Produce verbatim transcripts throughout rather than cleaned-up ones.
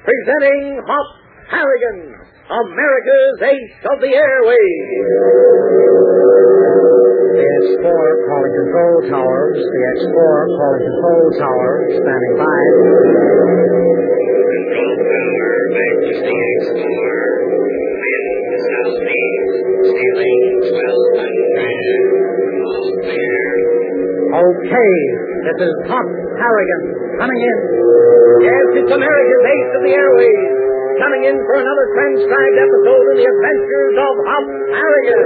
presenting Hop Harrigan, America's Ace of the Airways. The X four calling control towers. The X four calling control towers. Standing by. Control tower, back to the X four. Wind southeast, ceiling twelve hundred. All clear. Okay, this is Hop Harrigan coming in. Yes, it's America's Ace of the Airways, coming in for another transcribed episode of the adventures of Hop Harrigan.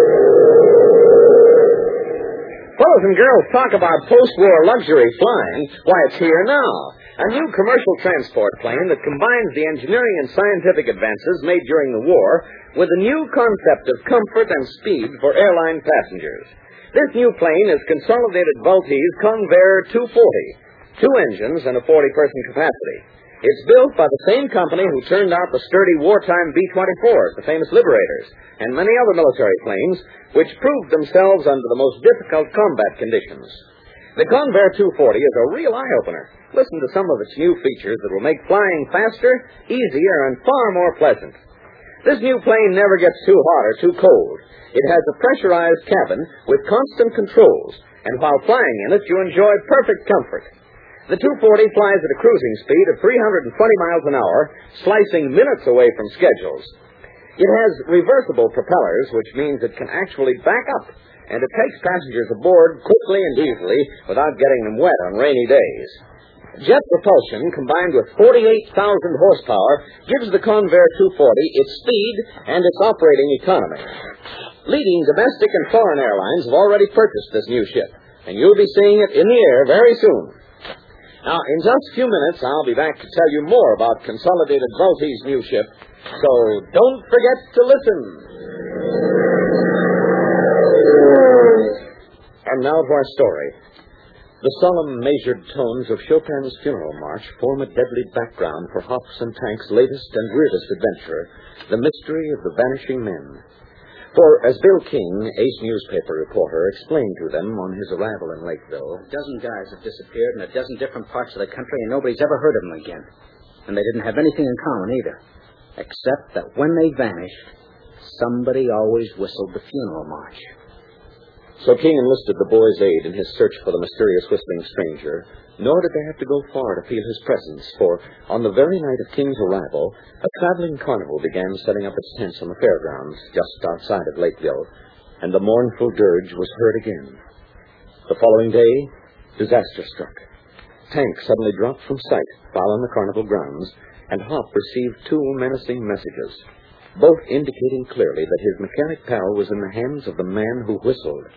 Fellows and girls talk about post-war luxury flying. Why, it's here now. A new commercial transport plane that combines the engineering and scientific advances made during the war with a new concept of comfort and speed for airline passengers. This new plane is Consolidated Vultee Convair two forty, two engines and a forty-person capacity. It's built by the same company who turned out the sturdy wartime B twenty-fours, the famous Liberators, and many other military planes, which proved themselves under the most difficult combat conditions. The Convair two forty is a real eye-opener. Listen to some of its new features that will make flying faster, easier, and far more pleasant. This new plane never gets too hot or too cold. It has a pressurized cabin with constant controls, and while flying in it, you enjoy perfect comfort. The two forty flies at a cruising speed of three hundred twenty miles an hour, slicing minutes away from schedules. It has reversible propellers, which means it can actually back up, and it takes passengers aboard quickly and easily without getting them wet on rainy days. Jet propulsion, combined with forty-eight thousand horsepower, gives the Convair two forty its speed and its operating economy. Leading domestic and foreign airlines have already purchased this new ship, and you'll be seeing it in the air very soon. Now, in just a few minutes, I'll be back to tell you more about Consolidated Vultee's new ship, so don't forget to listen. And now to our story. The solemn, measured tones of Chopin's Funeral March form a deadly background for Hop's and Tank's latest and weirdest adventure, the mystery of the vanishing men. For, as Bill King, Ace newspaper reporter, explained to them on his arrival in Lakeville, a dozen guys have disappeared in a dozen different parts of the country, and nobody's ever heard of them again. And they didn't have anything in common either, except that when they vanished, somebody always whistled the funeral march. So King enlisted the boys' aid in his search for the mysterious whistling stranger, nor did they have to go far to feel his presence, for on the very night of King's arrival, a traveling carnival began setting up its tents on the fairgrounds just outside of Lakeville, and the mournful dirge was heard again. The following day, disaster struck. Tank suddenly dropped from sight while on the carnival grounds, and Hop received two menacing messages, both indicating clearly that his mechanic pal was in the hands of the man who whistled.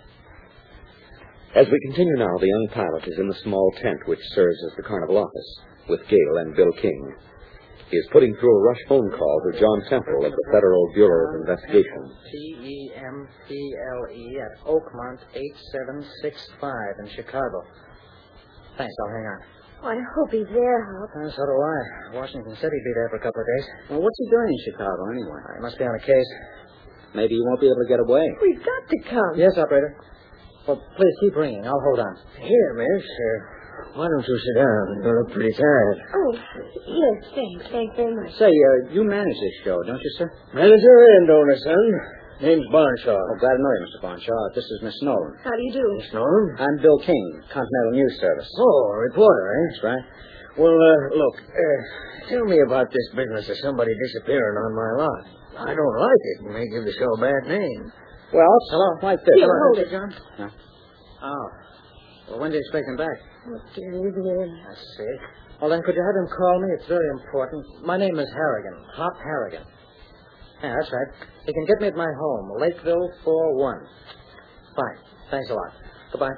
As we continue now, the young pilot is in the small tent which serves as the carnival office, with Gale and Bill King. He is putting through a rush phone call to John Temple of the Federal Bureau of Investigation. T E M P L E at Oakmont eight seven six five in Chicago. Thanks, I'll hang on. Oh, I hope he's there, Hop. Uh, so do I. Washington said he'd be there for a couple of days. Well, what's he doing in Chicago anyway? He must be on a case. Maybe he won't be able to get away. We've got to come. Yes, operator. Well, please keep ringing. I'll hold on. Here, miss. Uh, why don't you sit down? You look pretty tired. Oh, yes, thanks. Thanks very much. Say, uh, you manage this show, don't you, sir? Manager and owner, son. Name's Barnshaw. Oh, glad to know you, Mister Barnshaw. This is Miss Nolan. How do you do? Miss Nolan? I'm Bill King, Continental News Service. Oh, reporter, eh? That's right. Well, uh, look, uh, tell me about this business of somebody disappearing on my lot. I don't like it. It may give the show a bad name. Well, hello, like this. Here, Hello. hold it, John. Huh? Oh. Well, when do you expect him back? Oh, dear, isn't it? I see. Well, then, could you have him call me? It's very important. My name is Harrigan. Hop Harrigan. Yeah, that's right. You can get me at my home, Lakeville four one. Fine. Thanks a lot. Goodbye.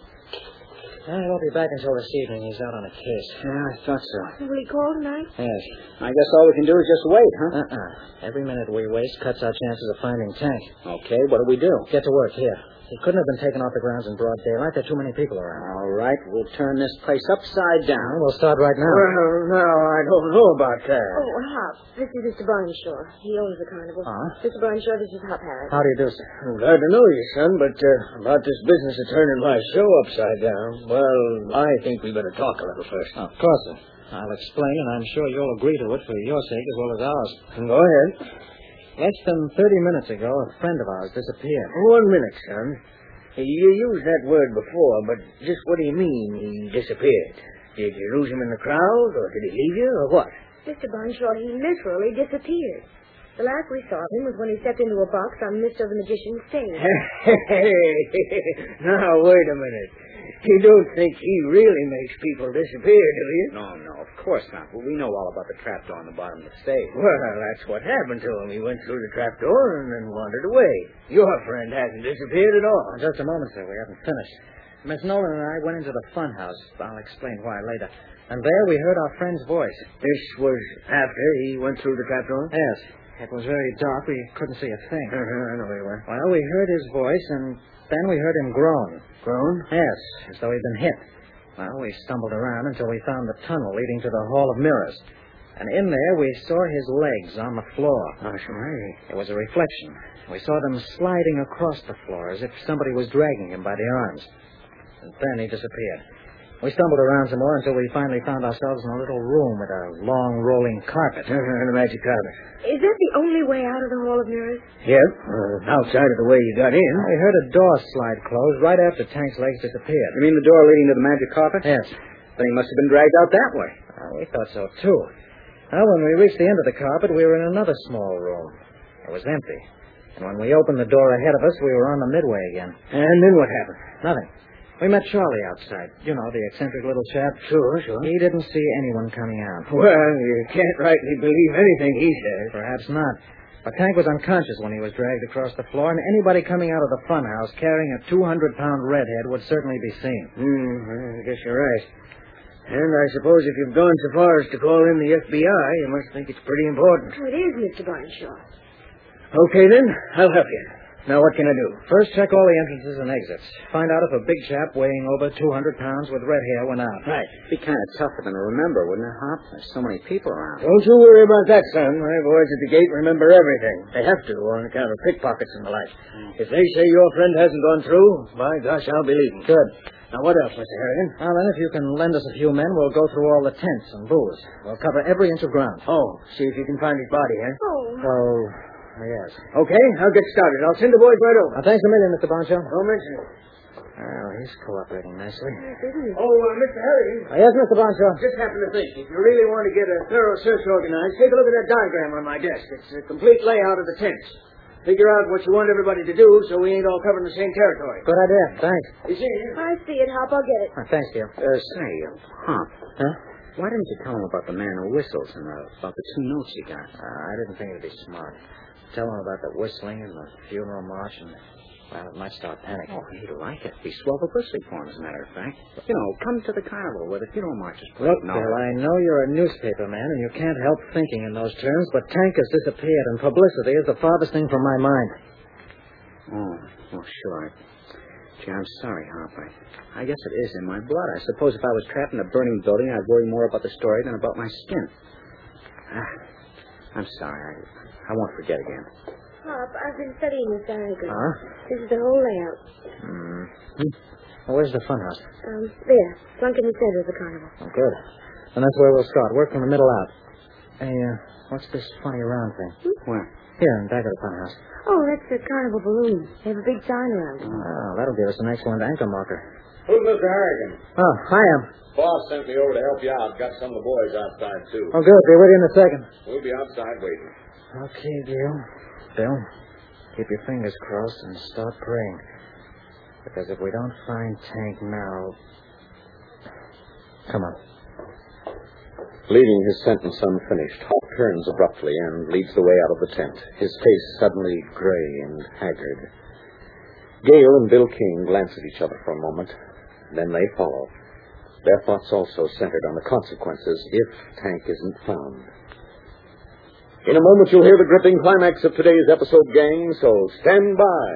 I won't be back until this evening. He's out on a case. Yeah, I thought so. Will he call tonight? Yes. I guess all we can do is just wait, huh? Uh-uh. Every minute we waste cuts our chances of finding Tank. Okay, what do we do? Get to work here. He couldn't have been taken off the grounds in broad daylight. There are too many people around. All right, we'll turn this place upside down. We'll start right now. Well, now, I don't know about that. Oh, Hop, this is Mister Barnshaw. He owns the carnival. Huh? Mister Barnshaw, this is Hop Harris. How do you do, sir? I'm glad to know you, son, but uh, about this business of turning my show upside down, well, I think we better talk a little first. Oh, of course, sir. I'll explain, and I'm sure you'll agree to it for your sake as well as ours. Go ahead. Less than thirty minutes ago, a friend of ours disappeared. One minute, son. You used that word before, but just what do you mean he disappeared? Did you lose him in the crowd, or did he leave you, or what? Mister Bunshaw, he literally disappeared. The last we saw of him was when he stepped into a box on Mister the Magician's stage. Hey, now, wait a minute. You don't think he really makes people disappear, do you? No, no, of course not. But we know all about the trapdoor on the bottom of the stage. Well, that's what happened to him. He went through the trapdoor and then wandered away. Your friend hasn't disappeared at all. Oh, just a moment, sir. We haven't finished. Miss Nolan and I went into the fun house. I'll explain why later. And there we heard our friend's voice. This was after he went through the trapdoor? Yes. It was very dark. We couldn't see a thing. Uh-huh, I know he went. Well, we heard his voice, and then we heard him groan. Groan? Yes, as though he'd been hit. Well, we stumbled around until we found the tunnel leading to the Hall of Mirrors. And in there we saw his legs on the floor. That's right. It was a reflection. We saw them sliding across the floor as if somebody was dragging him by the arms. And then he disappeared. We stumbled around some more until we finally found ourselves in a little room with a long rolling carpet. Uh-huh, the magic carpet. Is that the only way out of the Hall of Mirrors? Yep, uh, outside of the way you got in. We heard a door slide close right after Tank's legs disappeared. You mean the door leading to the magic carpet? Yes. Then he must have been dragged out that way. Well, we thought so, too. Well, when we reached the end of the carpet, we were in another small room. It was empty. And when we opened the door ahead of us, we were on the midway again. And then what happened? Nothing. We met Charlie outside. You know, the eccentric little chap. Sure, sure. He didn't see anyone coming out. Well, you can't rightly believe anything he says. Perhaps not. But Tank was unconscious when he was dragged across the floor, and anybody coming out of the funhouse carrying a two hundred pound redhead would certainly be seen. Hmm, I guess you're right. And I suppose if you've gone so far as to call in the F B I, you must think it's pretty important. Oh, it is, Mister Bunshaw. Okay, then. I'll help you. Now, what can I do? First, check all the entrances and exits. Find out if a big chap weighing over two hundred pounds with red hair went out. Right. It'd be kind of tougher than to remember, wouldn't it, Hop? There's so many people around. Don't you worry about that, son. My boys at the gate remember everything. They have to on account of pickpockets and the like. If they say your friend hasn't gone through, by gosh, I'll believe them. Good. Now, what else, Mister Harrigan? Well, then, if you can lend us a few men, we'll go through all the tents and booths. We'll cover every inch of ground. Oh, see if you can find his body, huh? Oh. Oh, yes. Okay, I'll get started. I'll send the boys right over. Well, thanks a million, Mister Bonshaw. Don't mention it. Well, he's cooperating nicely. Yes, isn't it? Oh, uh, Mister Harrigan. Oh, yes, Mister Bonshaw. Just happened to think, if you really want to get a thorough search organized, take a look at that diagram on my desk. It's a complete layout of the tents. Figure out what you want everybody to do so we ain't all covering the same territory. Good idea. Thanks. You see? I see it, Hop. I'll get it. Oh, thanks, dear. Uh, say, uh, Hop. Huh? Why didn't you tell him about the man who whistles and uh, about the two notes you got? Uh, I didn't think it'd be smart. Tell him about the whistling and the funeral march and, well, it might start panic. Oh, he'd like it. Be swell publicity for him, as a matter of fact. You know, come to the carnival where the funeral march is played. Look, No. Bill, I know you're a newspaper man and you can't help thinking in those terms, but Tank has disappeared and publicity is the farthest thing from my mind. Oh, well, sure. Gee, I'm sorry, Hop. I, I guess it is in my blood. I suppose if I was trapped in a burning building, I'd worry more about the story than about my skin. Ah, I'm sorry. I, I won't forget again. Hop, I've been studying this diagram. Huh? This is the whole layout. Hmm. Well, where's the funhouse? Um, there. Plunk in the center of the carnival. Oh, good. And that's where we'll start. Work from the middle out. Hey, uh, what's this funny round thing? Where? Here, in the back of the funhouse. Oh, that's the carnival balloon. They have a big sign around it. Oh, that'll give us an excellent anchor marker. Who's Mister Harrigan? Oh, hi, Em. Boss sent me over to help you out. Got some of the boys outside, too. Oh, good. Be with you in a second. We'll be outside waiting. Okay, Bill. Bill, keep your fingers crossed and start praying. Because if we don't find Tank now... Come on. Leaving his sentence unfinished, Hop turns abruptly and leads the way out of the tent, his face suddenly gray and haggard. Gale and Bill King glance at each other for a moment. Then they follow. Their thoughts also centered on the consequences if Tank isn't found. In a moment, you'll hear the gripping climax of today's episode, gang, so stand by.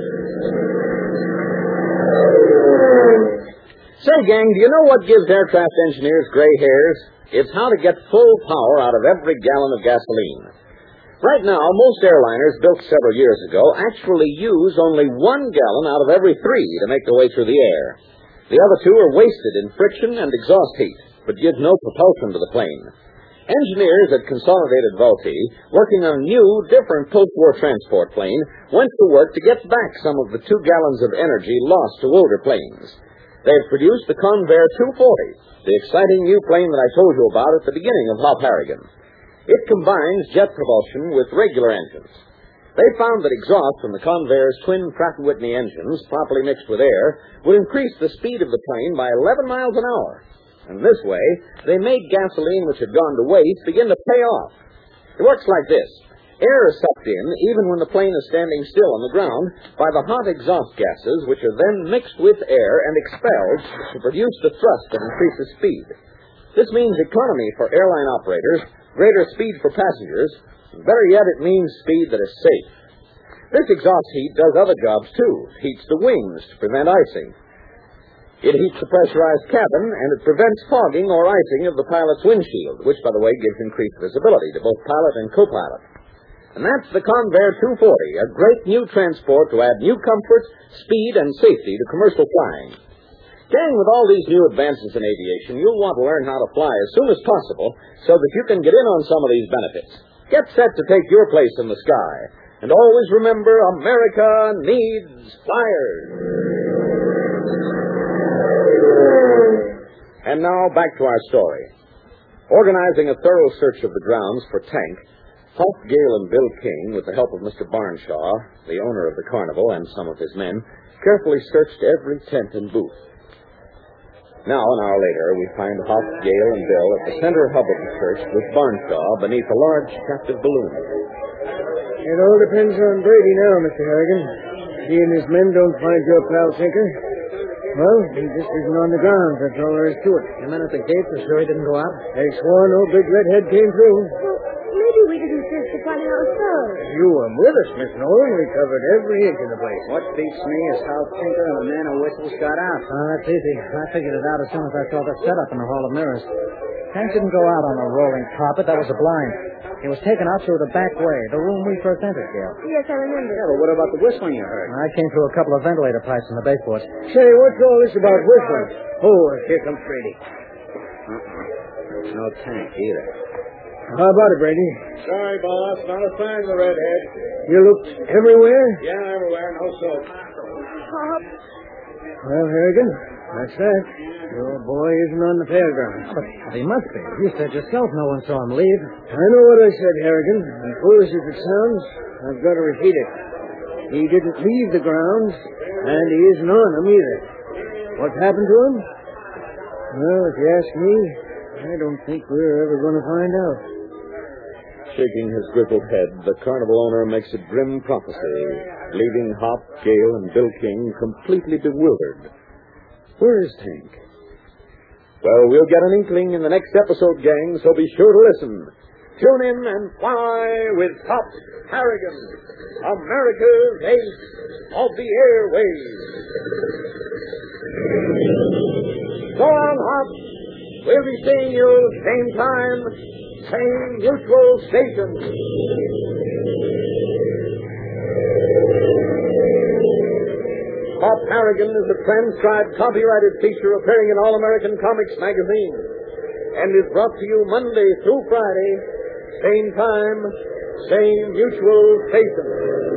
Say, gang, do you know what gives aircraft engineers gray hairs? It's how to get full power out of every gallon of gasoline. Right now, most airliners built several years ago actually use only one gallon out of every three to make their way through the air. The other two are wasted in friction and exhaust heat. but gives no propulsion to the plane. Engineers at Consolidated Vultee, working on a new, different post-war transport plane, went to work to get back some of the two gallons of energy lost to older planes. They've produced the Convair two forty, the exciting new plane that I told you about at the beginning of Hop Harrigan. It combines jet propulsion with regular engines. They found that exhaust from the Convair's twin Pratt and Whitney engines, properly mixed with air, would increase the speed of the plane by eleven miles an hour. And this way, they made gasoline which had gone to waste begin to pay off. It works like this. Air is sucked in, even when the plane is standing still on the ground, by the hot exhaust gases, which are then mixed with air and expelled to produce the thrust that increases speed. This means economy for airline operators, greater speed for passengers, and better yet, it means speed that is safe. This exhaust heat does other jobs, too. It heats the wings to prevent icing. It heats the pressurized cabin, and it prevents fogging or icing of the pilot's windshield, which, by the way, gives increased visibility to both pilot and co-pilot. And that's the Convair two forty, a great new transport to add new comfort, speed, and safety to commercial flying. Gang, with all these new advances in aviation, you'll want to learn how to fly as soon as possible so that you can get in on some of these benefits. Get set to take your place in the sky. And always remember, America needs flyers. And now, back to our story. Organizing a thorough search of the grounds for Tank, Hop Gale and Bill King, with the help of Mister Barnshaw, the owner of the carnival, and some of his men, carefully searched every tent and booth. Now, an hour later, we find Hop, Gale, and Bill at the center hub of the search with Barnshaw beneath a large captive balloon. It all depends on Brady now, Mister Harrigan. He and his men don't find your pal Tinker. Well, he just isn't on the ground. That's all there is to it. The men at the gates are sure he didn't go out? They swore no big redhead came through. Well, maybe we didn't search to find out first. You were with us, Miss Nolan. We covered every inch of the place. What beats me is how Tinker and the man who whistles got out. Oh, that's easy. I figured it out as soon as I saw the setup in the Hall of Mirrors. Tank didn't go out on a rolling carpet. That was a blind. He was taken out through the back way, the room we first entered, Gale. Yes, I remember. Yeah, but what about the whistling you heard? I came through a couple of ventilator pipes in the baseboard. Say, what's all this about whistling? Oh, here comes Brady. Uh-uh. No Tank either. How about it, Brady? Sorry, boss. Not a sign of the redhead. You looked everywhere? Yeah, everywhere. No soap. Hop. Well, Harrigan, that's that. Your boy isn't on the fairground. But he must be. You said yourself no one saw him leave. I know what I said, Harrigan. And foolish as it sounds, I've got to repeat it. He didn't leave the grounds, and he isn't on them either. What's happened to him? Well, if you ask me, I don't think we're ever going to find out. Shaking his grizzled head, the carnival owner makes a grim prophecy, leaving Hop, Gale, and Bill King completely bewildered. Where is Tank? Well, we'll get an inkling in the next episode, gang, so be sure to listen. Tune in and fly with Hop Harrigan, America's ace of the airways. Go on, Hop. We'll be seeing you same time, same mutual station. Hop Harrigan is a transcribed, copyrighted feature appearing in All-American Comics magazine and is brought to you Monday through Friday, same time, same mutual station.